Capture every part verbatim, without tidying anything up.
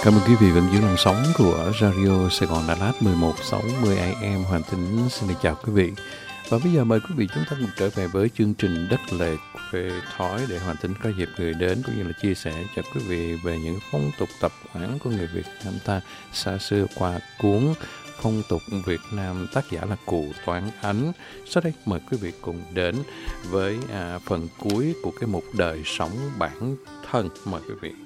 Cảm ơn quý vị vẫn giữ lòng sóng của Radio Sài Gòn Đà Lạt mười một sáu mươi A M. Hoàng Tính xin được chào quý vị. Và bây giờ mời quý vị chúng ta cùng trở về với chương trình Đất Lệ Quê Thói để Hoàng Tính có dịp gửi đến cũng như là chia sẻ cho quý vị về những phong tục tập quán của người Việt Nam ta xa xưa qua cuốn Phong tục Việt Nam, tác giả là Cụ Toán Ánh. Sau đây mời quý vị cùng đến với à, phần cuối của cái mục đời sống bản thân. Mời quý vị.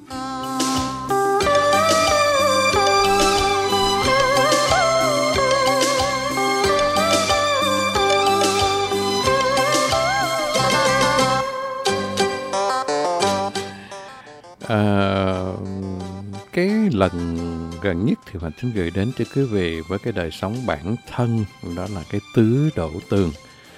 À, cái lần gần nhất thì mình xin gửi đến cho quý vị với cái đời sống bản thân, đó là cái tứ đổ tường.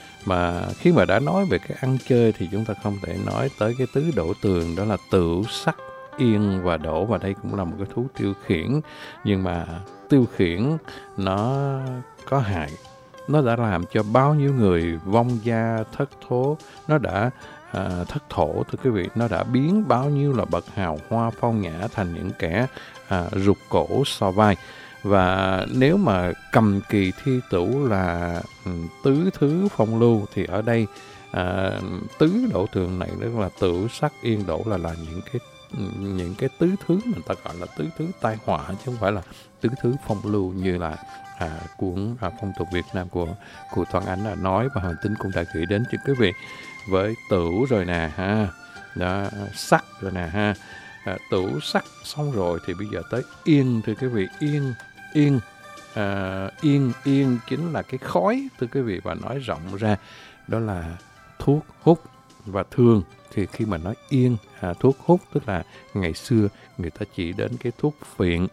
Mà khi mà đã nói về cái ăn chơi thì chúng ta không thể nói tới cái tứ đổ tường, đó là tửu, sắc, yên và đổ. Và đây cũng là một cái thú tiêu khiển, nhưng mà tiêu khiển nó có hại. Nó đã làm cho bao nhiêu người vong gia thất thố, nó đã À, thất thổ thưa quý vị, nó đã biến bao nhiêu là bậc hào hoa phong nhã thành những kẻ à, rụt cổ so vai. Và nếu mà cầm kỳ thi tửu là um, tứ thứ phong lưu thì ở đây à, tứ đổ tường này tức là tửu, sắc, yên, đổ là là những cái những cái tứ thứ mình ta gọi là tứ thứ tai họa, chứ không phải là tứ thứ phong lưu như là à, cuốn à, Phong tục Việt Nam của Cụ Toán Ánh đã nói. Và Hoàng Tính cũng đã gửi đến cho quý vị với tửu rồi nè ha, đó, sắc rồi nè ha, à, tửu sắc xong rồi thì bây giờ tới yên thưa quý vị. Yên yên à, yên yên chính là cái khói thưa quý vị, và nói rộng ra đó là thuốc hút. Và thường thì khi mà nói yên à, thuốc hút tức là ngày xưa người ta chỉ đến cái thuốc phiện.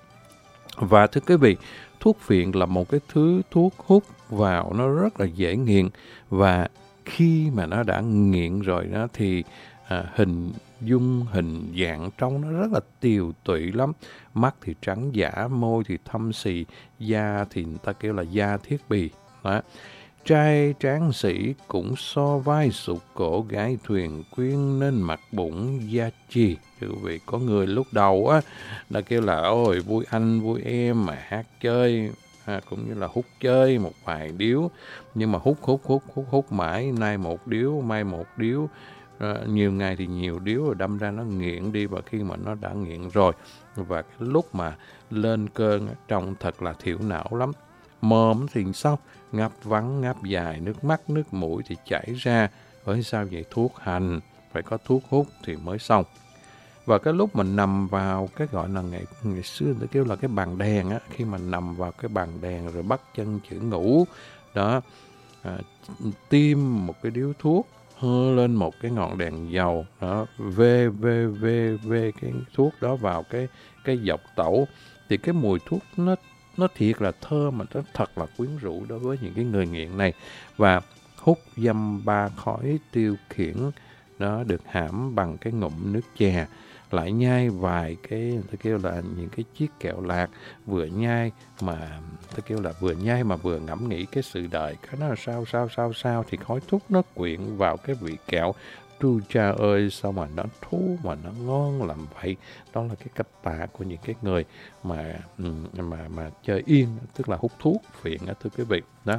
Và thưa quý vị, thuốc phiện là một cái thứ thuốc hút vào nó rất là dễ nghiện, và khi mà nó đã nghiện rồi đó thì à, hình dung, hình dạng trông nó rất là tiều tụy lắm. Mắt thì trắng giả, môi thì thâm xì, da thì người ta kêu là da thiết bì. Đó. Trai tráng sĩ cũng so vai sụt cổ, gái thuyền quyên nên mặt bụng da chi. Thưa quý vị, có người lúc đầu á đã kêu là ôi vui anh vui em mà hát chơi, à, cũng như là hút chơi một vài điếu, nhưng mà hút hút hút hút hút mãi, nay một điếu mai một điếu, à, nhiều ngày thì nhiều điếu, rồi đâm ra nó nghiện đi. Và khi mà nó đã nghiện rồi, và cái lúc mà lên cơn trông thật là thiểu não lắm. Mồm thì sao ngáp vắng ngáp dài, nước mắt nước mũi thì chảy ra. Bởi sao vậy? Thuốc hành, phải có thuốc hút thì mới xong. Và cái lúc mình nằm vào cái gọi là ngày, ngày xưa người ta kêu là cái bàn đèn á, khi mà nằm vào cái bàn đèn rồi bắt chân chữ ngủ đó, à, tiêm một cái điếu thuốc, hơ lên một cái ngọn đèn dầu đó, vê vê vê vê cái thuốc đó vào cái cái dọc tẩu, thì cái mùi thuốc nó nó thiệt là thơm, mà nó thật là quyến rũ đối với những cái người nghiện này. Và hút dăm ba khói tiêu khiển nó được hãm bằng cái ngụm nước chè, lại nhai vài cái, tôi kêu là những cái chiếc kẹo lạc, vừa nhai mà tôi kêu là vừa nhai mà vừa ngẫm nghĩ cái sự đời, cái nó là sao sao sao sao thì khói thuốc nó quyện vào cái vị kẹo. Tru cha ơi, sao mà nó thú mà nó ngon làm vậy. Đó là cái cách tả của những cái người mà mà mà chơi yên, tức là hút thuốc phiện đó, thưa quý vị đó.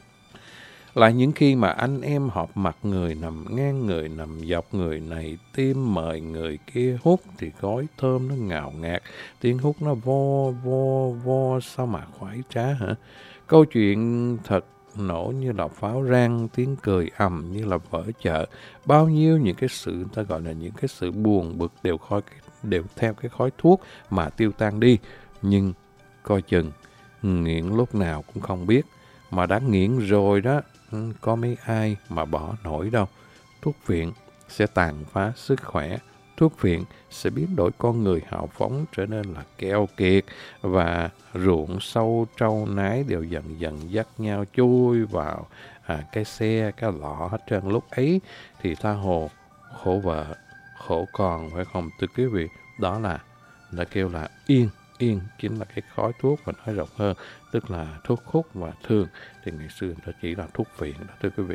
Lại những khi mà anh em họp mặt, người nằm ngang, người nằm dọc, người này tiêm mời người kia hút, thì khói thơm nó ngào ngạt, tiếng hút nó vo vo vo, sao mà khoái trá hả. Câu chuyện thật nổ như là pháo rang, tiếng cười ầm như là vỡ chợ. Bao nhiêu những cái sự người ta gọi là những cái sự buồn bực đều khói đều theo cái khói thuốc mà tiêu tan đi. Nhưng coi chừng nghiện lúc nào cũng không biết, mà đã nghiện rồi đó, có mấy ai mà bỏ nổi đâu. Thuốc phiện sẽ tàn phá sức khỏe, thuốc phiện sẽ biến đổi con người hào phóng trở nên là keo kiệt, và ruộng sâu trâu nái đều dần dần dắt nhau chui vào à, cái xe, cái lọ hết trơn. Lúc ấy thì tha hồ khổ vợ, khổ con, phải không thưa quý vị? Đó là là kêu là yên. Yên chính là cái khói thuốc, và nói rộng hơn tức là thuốc hút, và thường thì ngày xưa nó chỉ là thuốc phiện đó thưa quý vị.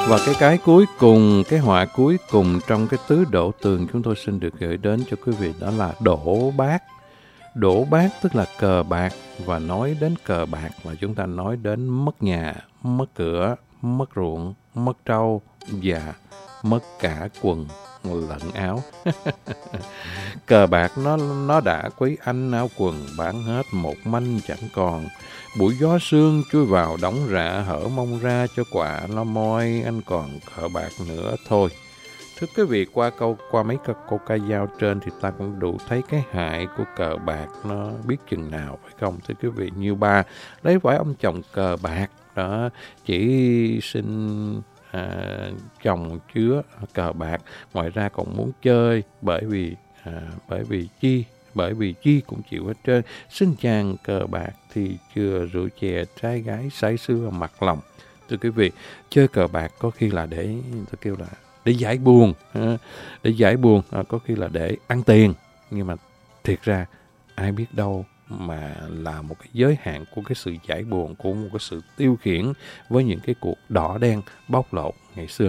Và cái cái cuối cùng, cái họa cuối cùng trong cái tứ đổ tường chúng tôi xin được gửi đến cho quý vị, đó là đổ bát. Đổ bát tức là cờ bạc, và nói đến cờ bạc là chúng ta nói đến mất nhà, mất cửa, mất ruộng, mất trâu và mất cả quần lẫn áo. Cờ bạc nó nó đã quấy anh áo quần bán hết, một manh chẳng còn. Buổi gió sương chui vào đóng rạ, hở mông ra cho quả lo môi, anh còn cờ bạc nữa thôi. Thưa quý vị, qua câu qua mấy câu, câu ca dao trên thì ta cũng đủ thấy cái hại của cờ bạc nó biết chừng nào, phải không? Thưa quý vị, như ba lấy phải ông chồng cờ bạc đó, chỉ xin à, chồng chứa cờ bạc, ngoài ra còn muốn chơi bởi vì à, bởi vì chi bởi vì chi cũng chịu hết trơn. Xin chàng cờ bạc thì chưa rượu chè, trai gái say sưa mặt lòng. Thưa quý vị, chơi cờ bạc có khi là để tôi kêu là để giải buồn, để giải buồn, có khi là để ăn tiền, nhưng mà thiệt ra ai biết đâu mà là một cái giới hạn của cái sự giải buồn, của một cái sự tiêu khiển với những cái cuộc đỏ đen bóc lột ngày xưa.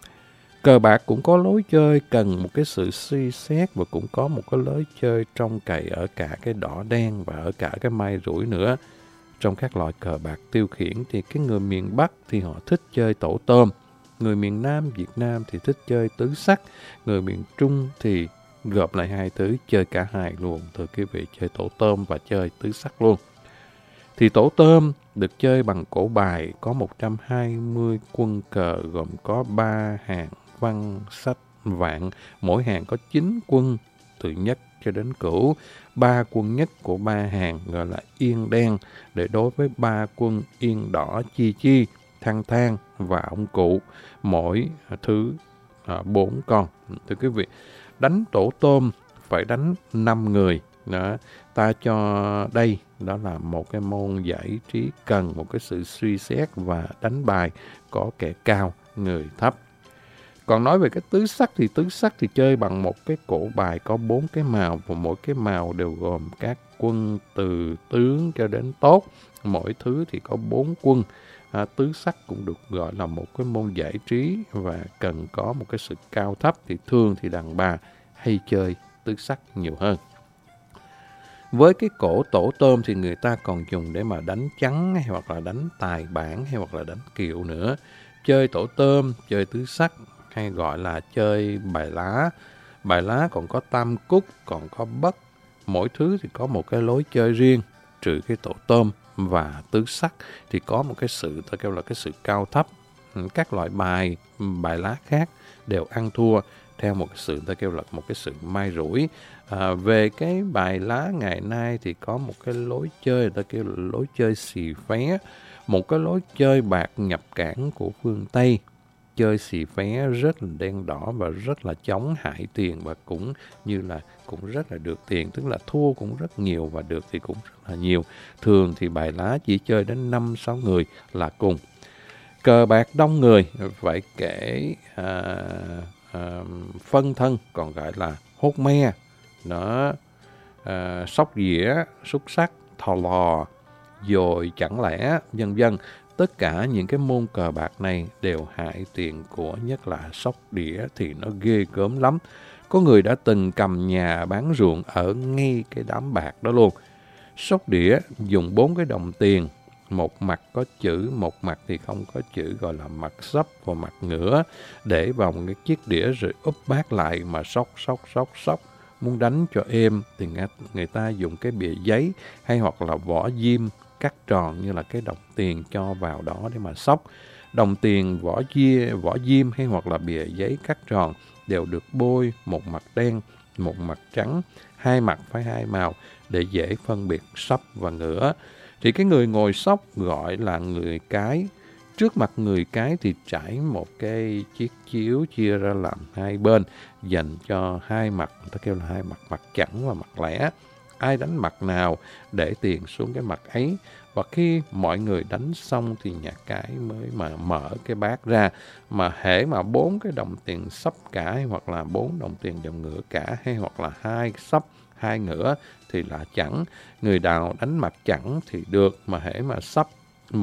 Cờ bạc cũng có lối chơi cần một cái sự suy xét, và cũng có một cái lối chơi trông cậy ở cả cái đỏ đen và ở cả cái may rủi nữa. Trong các loại cờ bạc tiêu khiển thì cái người miền Bắc thì họ thích chơi tổ tôm, người miền Nam Việt Nam thì thích chơi tứ sắc, người miền Trung thì gộp lại hai thứ, chơi cả hai luôn. Thưa quý vị, chơi tổ tôm và chơi tứ sắc luôn. Thì tổ tôm được chơi bằng cổ bài, có một trăm hai mươi quân cờ gồm có ba hàng văn sách vạn, mỗi hàng có chín quân từ nhất cho đến cửu. Ba quân nhất của ba hàng gọi là yên đen, để đối với ba quân yên đỏ chi chi, thăng thang và ông cụ, mỗi thứ à, bốn con. Thưa quý vị, đánh tổ tôm phải đánh năm người. Đó, ta cho đây đó là một cái môn giải trí cần một cái sự suy xét và đánh bài có kẻ cao người thấp. Còn nói về cái tứ sắc thì tứ sắc thì chơi bằng một cái cổ bài có bốn cái màu, và mỗi cái màu đều gồm các quân từ tướng cho đến tốt. Mỗi thứ thì có bốn quân. À, tứ sắc cũng được gọi là một cái môn giải trí và cần có một cái sự cao thấp. Thì thường thì đàn bà hay chơi tứ sắc nhiều hơn. Với cái cổ tổ tôm thì người ta còn dùng để mà đánh trắng, hay hoặc là đánh tài bản, hay hoặc là đánh kiệu nữa. Chơi tổ tôm, chơi tứ sắc, hay gọi là chơi bài lá. Bài lá còn có tam cúc, còn có bất. Mỗi thứ thì có một cái lối chơi riêng, trừ cái tổ tôm và tứ sắc thì có một cái sự, tôi kêu là cái sự cao thấp. Các loại bài, bài lá khác đều ăn thua theo một cái sự, tôi kêu là một cái sự may rủi. À, về cái bài lá ngày nay thì có một cái lối chơi, người ta kêu là lối chơi xì phé, một cái lối chơi bạc nhập cảng của phương Tây. Chơi xì phé rất là đen đỏ và rất là chống hại tiền, và cũng như là cũng rất là được tiền, tức là thua cũng rất nhiều và được thì cũng rất là nhiều. Thường thì bài lá chỉ chơi đến năm sáu người là cùng. Cờ bạc đông người phải kể à, à, phân thân, còn gọi là hốt me, đó, à, sóc dĩa, xúc sắc, thò lò, dồi chẳng lẽ, vân vân. Tất cả những cái môn cờ bạc này đều hại tiền của, nhất là sóc đĩa thì nó ghê gớm lắm. Có người đã từng cầm nhà bán ruộng ở ngay cái đám bạc đó luôn. Sóc đĩa dùng bốn cái đồng tiền, một mặt có chữ, một mặt thì không có chữ, gọi là mặt sấp và mặt ngửa, để vào một cái chiếc đĩa rồi úp bát lại mà sóc sóc sóc sóc. Muốn đánh cho êm thì người ta dùng cái bìa giấy hay hoặc là vỏ diêm cắt tròn như là cái đồng tiền cho vào đó để mà sóc. Đồng tiền, vỏ chia, vỏ diêm hay hoặc là bìa giấy cắt tròn đều được bôi một mặt đen, một mặt trắng, hai mặt phải hai màu để dễ phân biệt sấp và ngửa. Thì cái người ngồi sóc gọi là người cái. Trước mặt người cái thì trải một cái chiếc chiếu chia ra làm hai bên, dành cho hai mặt, người ta kêu là hai mặt, mặt chẵn và mặt lẻ. Ai đánh mặt nào để tiền xuống cái mặt ấy. Và khi mọi người đánh xong thì nhà cái mới mà mở cái bát ra. Mà hễ mà bốn cái đồng tiền sấp cả, hay hoặc là bốn đồng tiền đồng ngửa cả, hay hoặc là hai sấp hai ngửa thì là chẵn. Người nào đánh mặt chẵn thì được, mà hễ mà sấp một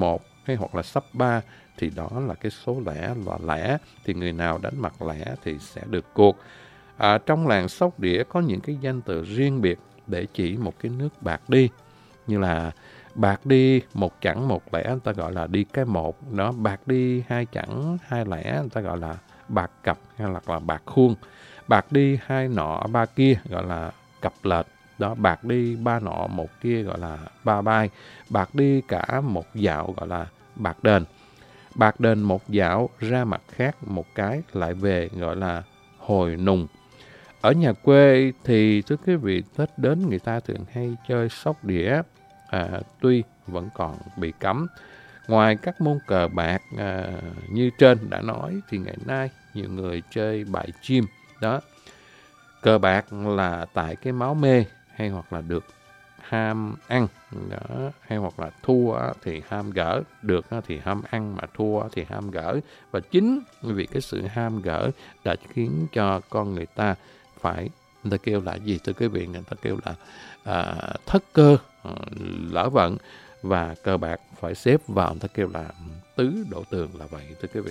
hay hoặc là sấp ba thì đó là cái số lẻ là lẻ, thì người nào đánh mặt lẻ thì sẽ được cuộc. À, trong làng sóc đĩa có những cái danh từ riêng biệt để chỉ một cái nước bạc đi, như là bạc đi một chẵn một lẻ, người ta gọi là đi cái một đó. Bạc đi hai chẵn hai lẻ, người ta gọi là bạc cặp hay là, là bạc khuôn. Bạc đi hai nọ ba kia gọi là cặp lệch đó. Bạc đi ba nọ một kia gọi là ba bay. Bạc đi cả một dạo gọi là bạc đền. Bạc đền một dạo ra mặt khác một cái lại về gọi là hồi nùng. Ở nhà quê thì thưa quý vị, Tết đến người ta thường hay chơi sóc đĩa, à, tuy vẫn còn bị cấm. Ngoài các môn cờ bạc à, như trên đã nói thì ngày nay nhiều người chơi bài chim đó. Cờ bạc là tại cái máu mê hay hoặc là được ham ăn đó, hay hoặc là thua thì ham gỡ, được thì ham ăn mà thua thì ham gỡ. Và chính vì cái sự ham gỡ đã khiến cho con người ta phải, người ta kêu là gì thưa quý vị, người ta kêu là à, thất cơ, à, lỡ vận, và cờ bạc phải xếp vào người ta kêu là tứ đổ tường là vậy thưa quý vị.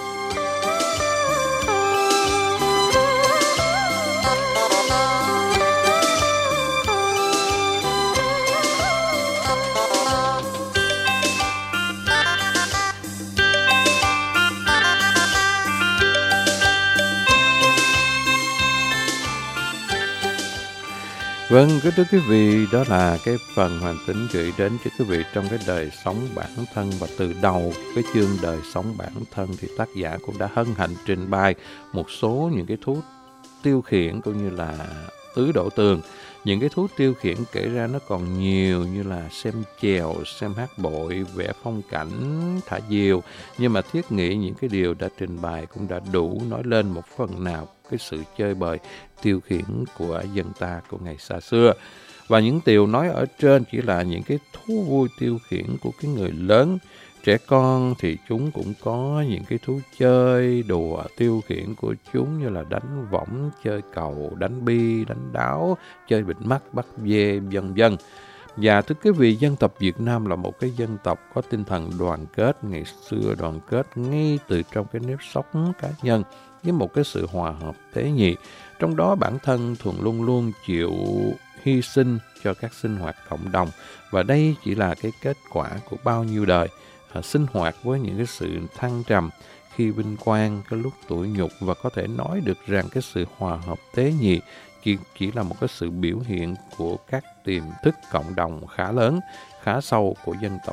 Vâng, kính thưa quý vị, đó là cái phần Hoàng Tính gửi đến cho quý vị trong cái đời sống bản thân. Và từ đầu cái chương đời sống bản thân thì tác giả cũng đã hân hạnh trình bày một số những cái thú tiêu khiển cũng như là tứ đổ tường. Những cái thú tiêu khiển kể ra nó còn nhiều, như là xem chèo, xem hát bội, vẽ phong cảnh, thả diều. Nhưng mà thiết nghĩ những cái điều đã trình bày cũng đã đủ nói lên một phần nào cái sự chơi bời tiêu khiển của dân ta của ngày xa xưa. Và những điều nói ở trên chỉ là những cái thú vui tiêu khiển của cái người lớn. Trẻ con thì chúng cũng có những cái thú chơi, đùa, tiêu khiển của chúng, như là đánh võng, chơi cầu, đánh bi, đánh đáo, chơi bịt mắt, bắt dê, vân vân. Và thưa quý vị, dân tộc Việt Nam là một cái dân tộc có tinh thần đoàn kết. Ngày xưa đoàn kết ngay từ trong cái nếp sống cá nhân, với một cái sự hòa hợp tế nhị. Trong đó bản thân thường luôn luôn chịu hy sinh cho các sinh hoạt cộng đồng. Và đây chỉ là cái kết quả của bao nhiêu đời à, sinh hoạt với những cái sự thăng trầm, khi vinh quang, cái lúc tủi nhục. Và có thể nói được rằng cái sự hòa hợp tế nhị chỉ, chỉ là một cái sự biểu hiện của các tiềm thức cộng đồng khá lớn, khá sâu của dân tộc.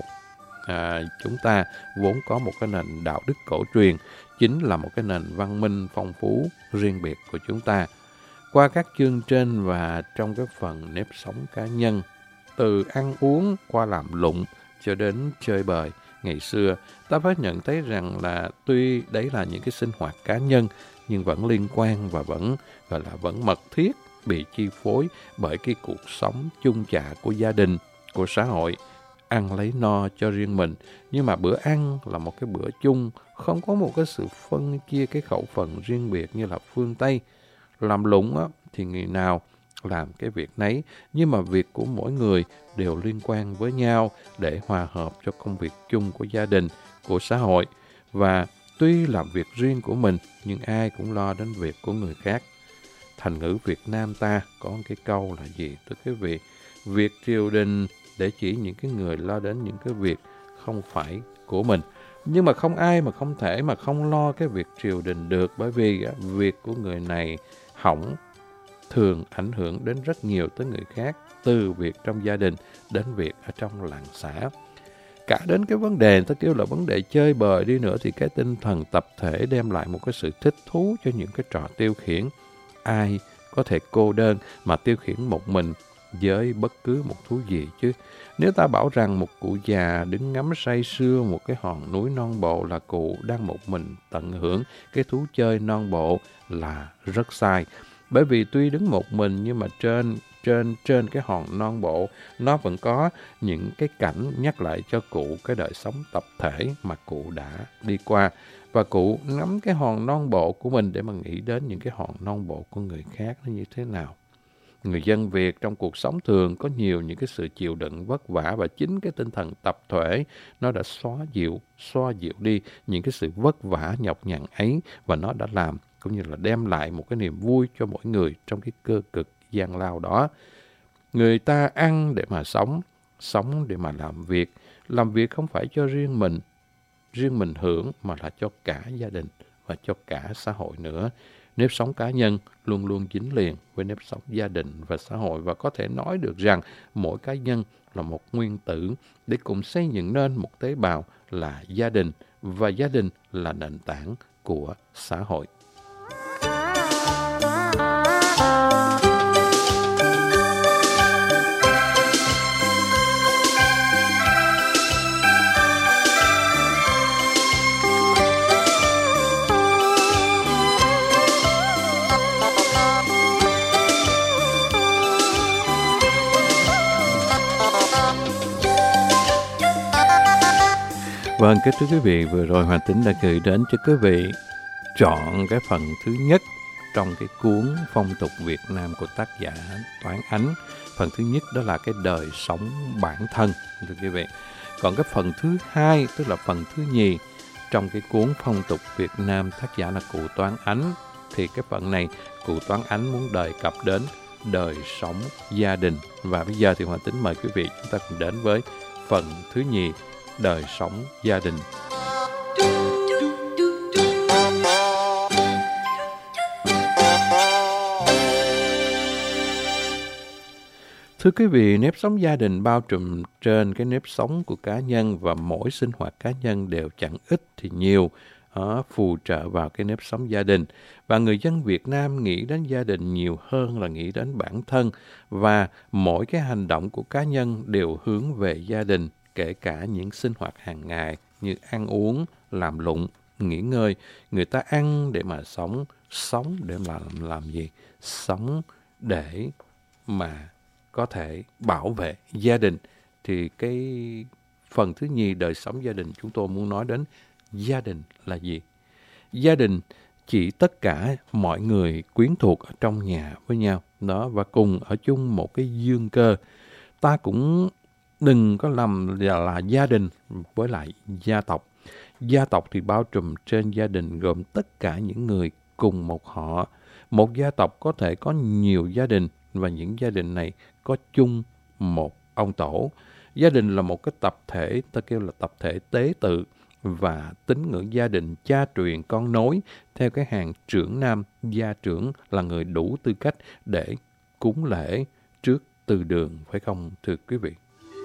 À, chúng ta vốn có một cái nền đạo đức cổ truyền, chính là một cái nền văn minh phong phú riêng biệt của chúng ta. Qua các chương trên và trong cái phần nếp sống cá nhân, từ ăn uống qua làm lụng cho đến chơi bời, ngày xưa ta phải nhận thấy rằng là tuy đấy là những cái sinh hoạt cá nhân nhưng vẫn liên quan và vẫn gọi là vẫn mật thiết, bị chi phối bởi cái cuộc sống chung chạ của gia đình, của xã hội. Ăn lấy no cho riêng mình, nhưng mà bữa ăn là một cái bữa chung, không có một cái sự phân chia cái khẩu phần riêng biệt như là phương Tây. Làm lụng á, thì người nào làm cái việc nấy, nhưng mà việc của mỗi người đều liên quan với nhau để hòa hợp cho công việc chung của gia đình, của xã hội. Và tuy làm việc riêng của mình, nhưng ai cũng lo đến việc của người khác. Thành ngữ Việt Nam ta có một cái câu là gì thưa quý vị? Việc triều đình để chỉ những cái người lo đến những cái việc không phải của mình. Nhưng mà không ai mà không thể mà không lo cái việc triều đình được, bởi vì á, việc của người này hỏng thường ảnh hưởng đến rất nhiều tới người khác, từ việc trong gia đình đến việc ở trong làng xã. Cả đến cái vấn đề, ta kêu là vấn đề chơi bời đi nữa, thì cái tinh thần tập thể đem lại một cái sự thích thú cho những cái trò tiêu khiển. Ai có thể cô đơn mà tiêu khiển một mình với bất cứ một thú gì chứ? Nếu ta bảo rằng một cụ già đứng ngắm say sưa một cái hòn núi non bộ là cụ đang một mình tận hưởng cái thú chơi non bộ là rất sai. Bởi vì tuy đứng một mình nhưng mà trên trên trên cái hòn non bộ nó vẫn có những cái cảnh nhắc lại cho cụ cái đời sống tập thể mà cụ đã đi qua. Và cụ ngắm cái hòn non bộ của mình để mà nghĩ đến những cái hòn non bộ của người khác nó như thế nào. Người dân Việt trong cuộc sống thường có nhiều những cái sự chịu đựng vất vả, và chính cái tinh thần tập thể nó đã xóa dịu, xoa dịu đi những cái sự vất vả nhọc nhằn ấy, và nó đã làm cũng như là đem lại một cái niềm vui cho mỗi người trong cái cơ cực gian lao đó. Người ta ăn để mà sống, sống để mà làm việc. Làm việc không phải cho riêng mình, riêng mình hưởng, mà là cho cả gia đình và cho cả xã hội nữa. Nếp sống cá nhân luôn luôn dính liền với nếp sống gia đình và xã hội, và có thể nói được rằng mỗi cá nhân là một nguyên tử để cùng xây dựng nên một tế bào là gia đình, và gia đình là nền tảng của xã hội. Vâng, kính thưa quý vị, vừa rồi Hoàng Tính đã gửi đến cho quý vị chọn cái phần thứ nhất trong cái cuốn Phong tục Việt Nam của tác giả Toán Ánh. Phần thứ nhất đó là cái đời sống bản thân, thưa quý vị. Còn cái phần thứ hai, tức là phần thứ nhì trong cái cuốn Phong tục Việt Nam tác giả là cụ Toán Ánh, thì cái phần này cụ Toán Ánh muốn đề cập đến đời sống gia đình. Và bây giờ thì Hoàng Tính mời quý vị chúng ta cùng đến với phần thứ nhì, đời sống gia đình. Thưa quý vị, nếp sống gia đình bao trùm trên cái nếp sống của cá nhân, và mỗi sinh hoạt cá nhân đều chẳng ít thì nhiều ở phù trợ vào cái nếp sống gia đình. Và người dân Việt Nam nghĩ đến gia đình nhiều hơn là nghĩ đến bản thân, và mỗi cái hành động của cá nhân đều hướng về gia đình, kể cả những sinh hoạt hàng ngày như ăn uống, làm lụng, nghỉ ngơi. Người ta ăn để mà sống, sống để mà làm, làm gì? Sống để mà có thể bảo vệ gia đình. Thì cái phần thứ nhì đời sống gia đình, chúng tôi muốn nói đến gia đình là gì? Gia đình chỉ tất cả mọi người quyến thuộc ở trong nhà với nhau đó, và cùng ở chung một cái dương cơ. Ta cũng đừng có lầm là, là gia đình với lại gia tộc. Gia tộc thì bao trùm trên gia đình, gồm tất cả những người cùng một họ. Một gia tộc có thể có nhiều gia đình, và những gia đình này có chung một ông tổ. Gia đình là một cái tập thể, ta kêu là tập thể tế tự, và tín ngưỡng gia đình cha truyền con nối theo cái hàng trưởng nam. Gia trưởng là người đủ tư cách để cúng lễ trước từ đường, phải không thưa quý vị?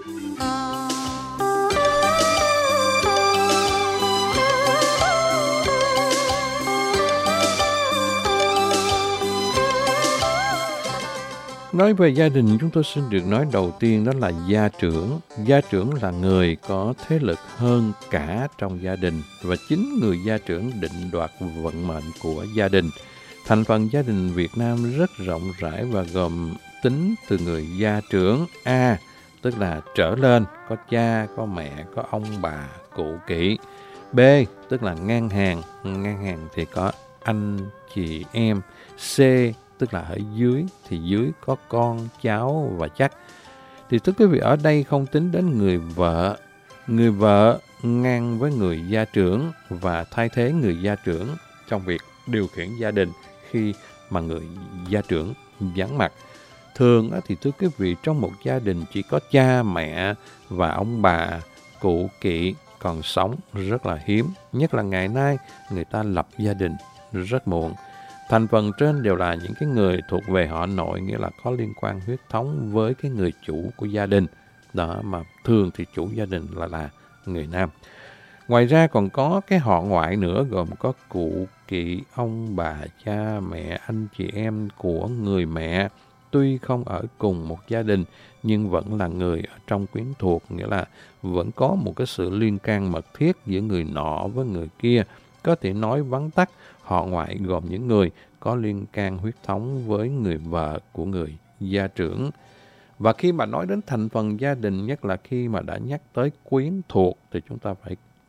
Nói về gia đình, chúng tôi xin được nói đầu tiên đó là gia trưởng. Gia trưởng là người có thế lực hơn cả trong gia đình, và chính người gia trưởng định đoạt vận mệnh của gia đình. Thành phần gia đình Việt Nam rất rộng rãi và gồm tính từ người gia trưởng A, tức là trở lên, có cha, có mẹ, có ông bà, cụ kỵ. B, tức là ngang hàng, ngang hàng thì có anh, chị, em. C, tức là ở dưới, thì dưới có con, cháu và chắc. Thì thưa quý vị, ở đây không tính đến người vợ. Người vợ ngang với người gia trưởng và thay thế người gia trưởng trong việc điều khiển gia đình khi mà người gia trưởng vắng mặt. Thường thì thưa quý vị, trong một gia đình chỉ có cha, mẹ và ông bà, cụ kỵ còn sống rất là hiếm. Nhất là ngày nay, người ta lập gia đình rất muộn. Thành phần trên đều là những cái người thuộc về họ nội, nghĩa là có liên quan huyết thống với cái người chủ của gia đình. Đó, mà thường thì chủ gia đình là là người nam. Ngoài ra còn có cái họ ngoại nữa, gồm có cụ kỵ, ông bà, cha mẹ, anh chị em của người mẹ. Tuy không ở cùng một gia đình, nhưng vẫn là người ở trong quyến thuộc, nghĩa là vẫn có một cái sự liên can mật thiết giữa người nọ với người kia. Có thể nói vắn tắt, họ ngoại gồm những người có liên can huyết thống với người vợ của người gia trưởng. Và khi mà nói đến thành phần gia đình, nhất là khi mà đã nhắc tới quyến thuộc, thì chúng ta phải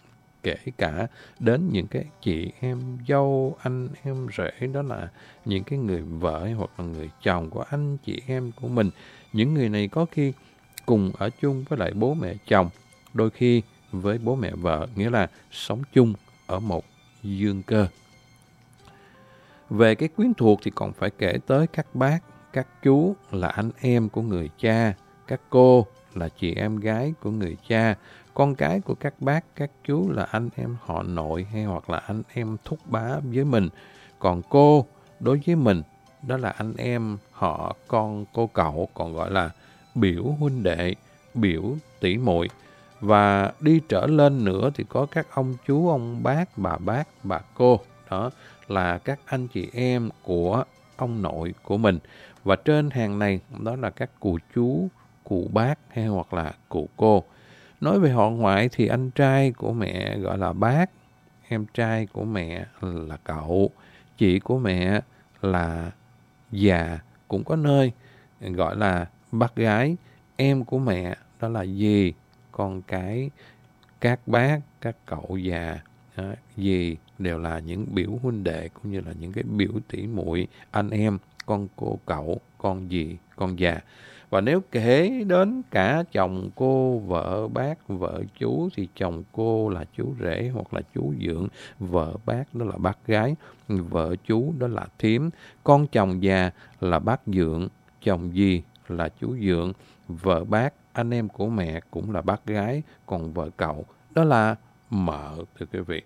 kể cả đến những cái chị em dâu, anh em rể, đó là những cái người vợ hoặc là người chồng của anh chị em của mình. Những người này có khi cùng ở chung với lại bố mẹ chồng, đôi khi với bố mẹ vợ, nghĩa là sống chung ở một dương cơ. Về cái quyến thuộc thì còn phải kể tới các bác, các chú là anh em của người cha, các cô là chị em gái của người cha, con cái của các bác, các chú là anh em họ nội hay hoặc là anh em thúc bá với mình. Còn cô đối với mình đó là anh em họ con cô cậu, còn gọi là biểu huynh đệ, biểu tỷ muội. Và đi trở lên nữa thì có các ông chú, ông bác, bà bác, bà cô, đó là các anh chị em của ông nội của mình. Và trên hàng này đó là các cụ chú, cụ bác hay hoặc là cụ cô. Nói về họ ngoại thì anh trai của mẹ gọi là bác, em trai của mẹ là cậu, chị của mẹ là già, cũng có nơi gọi là bác gái, em của mẹ đó là dì, con cái các bác, các cậu già, dì đều là những biểu huynh đệ cũng như là những cái biểu tỷ muội, anh em, con cô cậu, con dì, con già. Và nếu kể đến cả chồng cô, vợ bác, vợ chú thì chồng cô là chú rể hoặc là chú dượng, vợ bác đó là bác gái, vợ chú đó là thím, con chồng già là bác dượng, chồng dì là chú dượng, vợ bác, anh em của mẹ cũng là bác gái, còn vợ cậu đó là mợ, thưa quý vị.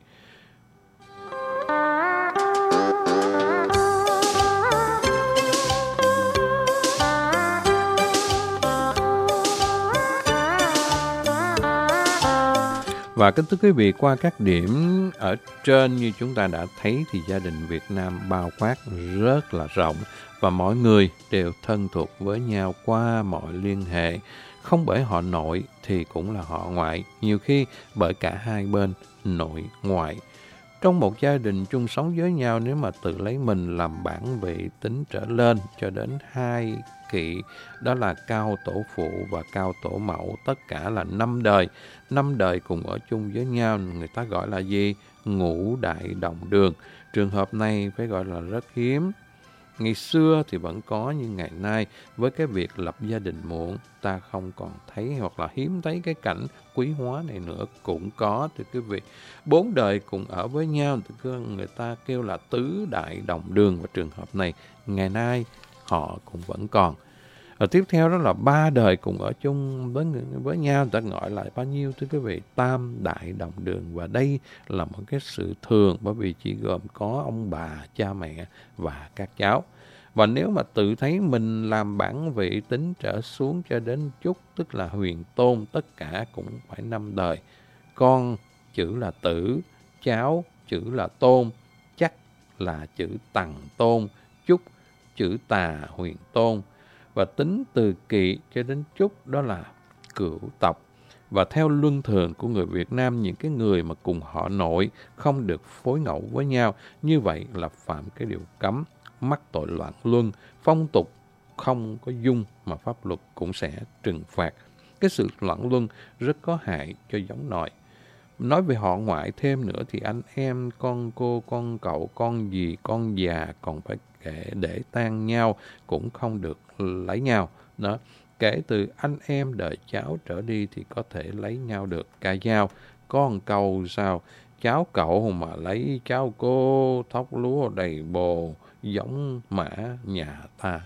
Và kính thưa quý vị, qua các điểm ở trên như chúng ta đã thấy thì gia đình Việt Nam bao quát rất là rộng và mọi người đều thân thuộc với nhau qua mọi liên hệ. Không bởi họ nội thì cũng là họ ngoại, nhiều khi bởi cả hai bên nội ngoại. Trong một gia đình chung sống với nhau, nếu mà tự lấy mình làm bản vị tính trở lên cho đến hai kỵ, đó là cao tổ phụ và cao tổ mẫu, tất cả là năm đời. Năm đời cùng ở chung với nhau, người ta gọi là gì? Ngũ đại đồng đường. Trường hợp này phải gọi là rất hiếm. Ngày xưa thì vẫn có, nhưng ngày nay với cái việc lập gia đình muộn, ta không còn thấy hoặc là hiếm thấy cái cảnh quý hóa này nữa. Cũng có, thưa quý vị, bốn đời cùng ở với nhau thì người ta kêu là tứ đại đồng đường, và trường hợp này ngày nay họ cũng vẫn còn. Ở tiếp theo đó là ba đời cùng ở chung với với nhau, người ta gọi là bao nhiêu thưa quý vị? Tam đại đồng đường. Và đây là một cái sự thường, bởi vì chỉ gồm có ông bà, cha mẹ và các cháu. Và nếu mà tự thấy mình làm bản vị tính trở xuống cho đến chút, tức là huyền tôn, tất cả cũng phải năm đời. Con chữ là tử, cháu chữ là tôn, chắc là chữ tằng tôn, chúc chữ tà huyền tôn. Và tính từ kỵ cho đến chúc đó là cửu tộc. Và theo luân thường của người Việt Nam, những cái người mà cùng họ nội không được phối ngẫu với nhau, như vậy là phạm cái điều cấm, mắc tội loạn luân, phong tục không có dung mà pháp luật cũng sẽ trừng phạt. Cái sự loạn luân rất có hại cho giống nội. Nói về họ ngoại thêm nữa thì anh em, con cô, con cậu, con dì, con già còn phải kể để tan nhau, cũng không được lấy nhau. Đó. Kể từ anh em đời cháu trở đi thì có thể lấy nhau được cả dao. Có một câu sao? Cháu cậu mà lấy cháu cô, thóc lúa đầy bồ, giống mã nhà ta.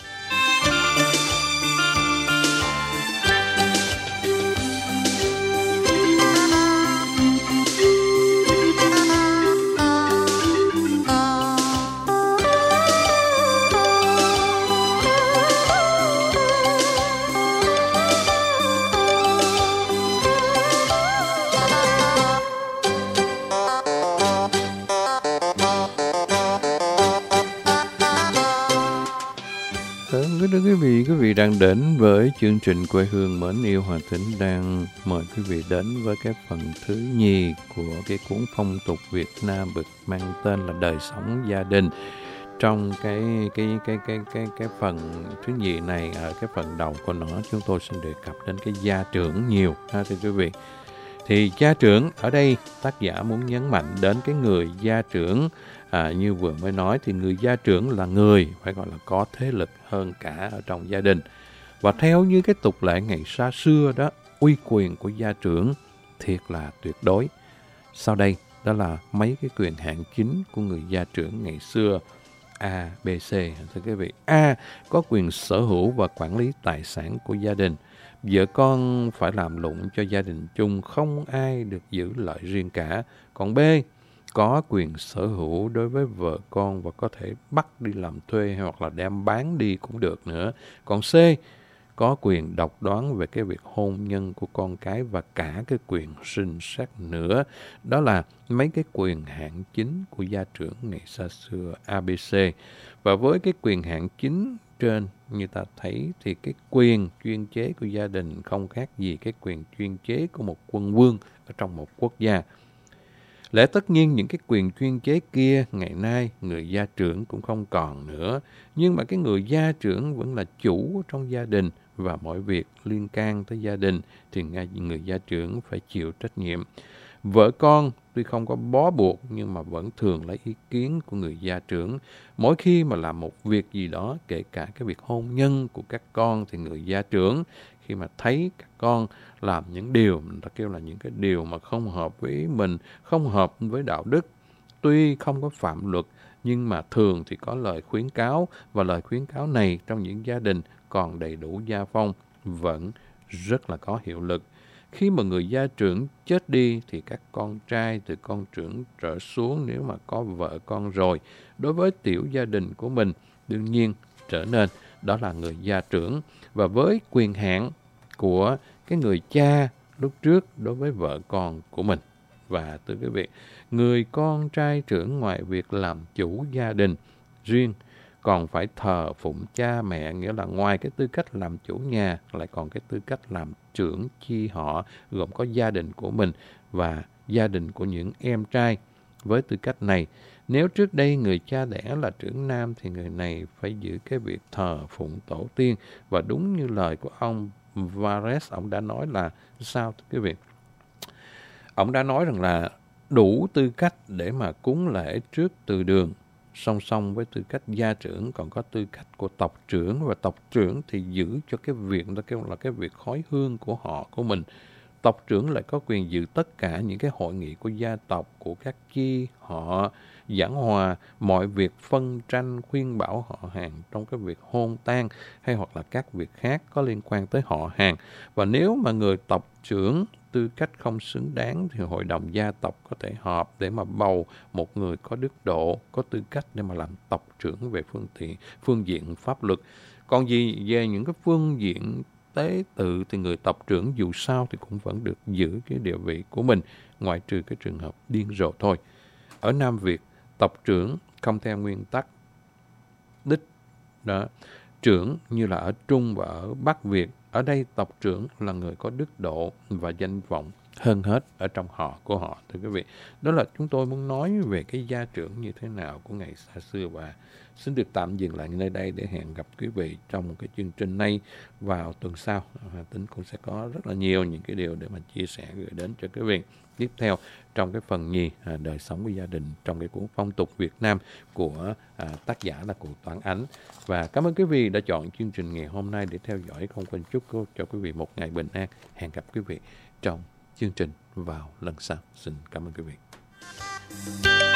Thưa quý vị, quý vị đang đến với chương trình Quê Hương Mến Yêu. Hòa Thính đang mời quý vị đến với cái phần thứ nhì của cái cuốn Phong tục Việt Nam được mang tên là Đời sống gia đình. Trong cái cái cái cái cái cái phần thứ nhì này, ở cái phần đầu của nó, chúng tôi xin đề cập đến cái gia trưởng nhiều ha thưa quý vị. Thì gia trưởng ở đây tác giả muốn nhấn mạnh đến cái người gia trưởng, à, như vừa mới nói thì người gia trưởng là người phải gọi là có thế lực hơn cả ở trong gia đình. Và theo như cái tục lệ ngày xa xưa đó, uy quyền của gia trưởng thiệt là tuyệt đối. Sau đây đó là mấy cái quyền hạn chính của người gia trưởng ngày xưa. A, B, C. Thưa quý vị, A, có quyền sở hữu và quản lý tài sản của gia đình. Vợ con phải làm lụng cho gia đình chung, không ai được giữ lợi riêng cả. Còn B, có quyền sở hữu đối với vợ con và có thể bắt đi làm thuê hoặc là đem bán đi cũng được nữa. Còn C, có quyền độc đoán về cái việc hôn nhân của con cái và cả cái quyền sinh sát nữa. Đó là mấy cái quyền hạn chính của gia trưởng ngày xa xưa a bê xê. Và với cái quyền hạn chính trên, như ta thấy thì cái quyền chuyên chế của gia đình không khác gì cái quyền chuyên chế của một quân vương ở trong một quốc gia. Lẽ tất nhiên những cái quyền chuyên chế kia ngày nay người gia trưởng cũng không còn nữa. Nhưng mà cái người gia trưởng vẫn là chủ trong gia đình và mọi việc liên can tới gia đình thì người gia trưởng phải chịu trách nhiệm. Vợ con tuy không có bó buộc nhưng mà vẫn thường lấy ý kiến của người gia trưởng. Mỗi khi mà làm một việc gì đó, kể cả cái việc hôn nhân của các con thì người gia trưởng khi mà thấy các con làm những điều, mình ta kêu là những cái điều mà không hợp với mình, không hợp với đạo đức, tuy không có phạm luật nhưng mà thường thì có lời khuyến cáo, và lời khuyến cáo này trong những gia đình còn đầy đủ gia phong vẫn rất là có hiệu lực. Khi mà người gia trưởng chết đi thì các con trai từ con trưởng trở xuống, nếu mà có vợ con rồi, đối với tiểu gia đình của mình đương nhiên trở nên đó là người gia trưởng. Và với quyền hạn của cái người cha lúc trước đối với vợ con của mình. Và thưa quý vị, người con trai trưởng ngoài việc làm chủ gia đình riêng còn phải thờ phụng cha mẹ, nghĩa là ngoài cái tư cách làm chủ nhà lại còn cái tư cách làm trưởng chi họ, gồm có gia đình của mình và gia đình của những em trai. Với tư cách này, nếu trước đây người cha đẻ là trưởng nam thì người này phải giữ cái việc thờ phụng tổ tiên. Và đúng như lời của ông Vares, ông đã nói là sao thưa quý vị? Ông đã nói rằng là đủ tư cách để mà cúng lễ trước từ đường. Song song với tư cách gia trưởng còn có tư cách của tộc trưởng, và tộc trưởng thì giữ cho cái việc đó kêu là cái việc khói hương của họ của mình. Tộc trưởng lại có quyền giữ tất cả những cái hội nghị của gia tộc, của các chi họ, giảng hòa mọi việc phân tranh, khuyên bảo họ hàng trong cái việc hôn tang hay hoặc là các việc khác có liên quan tới họ hàng. Và nếu mà người tộc trưởng tư cách không xứng đáng thì hội đồng gia tộc có thể họp để mà bầu một người có đức độ, có tư cách để mà làm tộc trưởng về phương tiện, phương diện pháp luật. Còn gì về những cái phương diện tế tự thì người tộc trưởng dù sao thì cũng vẫn được giữ cái địa vị của mình, ngoại trừ cái trường hợp điên rồ thôi. Ở Nam Việt, tộc trưởng không theo nguyên tắc đích đó, trưởng như là ở Trung và ở Bắc Việt. Ở đây tộc trưởng là người có đức độ và danh vọng hơn hết ở trong họ của họ. Thưa quý vị, đó là chúng tôi muốn nói về cái gia trưởng như thế nào của ngày xa xưa, và xin được tạm dừng lại nơi đây để hẹn gặp quý vị trong một cái chương trình này vào tuần sau. Hà Tính cũng sẽ có rất là nhiều những cái điều để mà chia sẻ gửi đến cho quý vị tiếp theo trong cái phần nhì à, đời sống của gia đình trong cái cuốn Phong tục Việt Nam của à, tác giả là cụ Toán Ánh. Và cảm ơn quý vị đã chọn chương trình ngày hôm nay để theo dõi. Không quên chúc cho quý vị một ngày bình an. Hẹn gặp quý vị trong chương trình vào lần sau. Xin cảm ơn quý vị.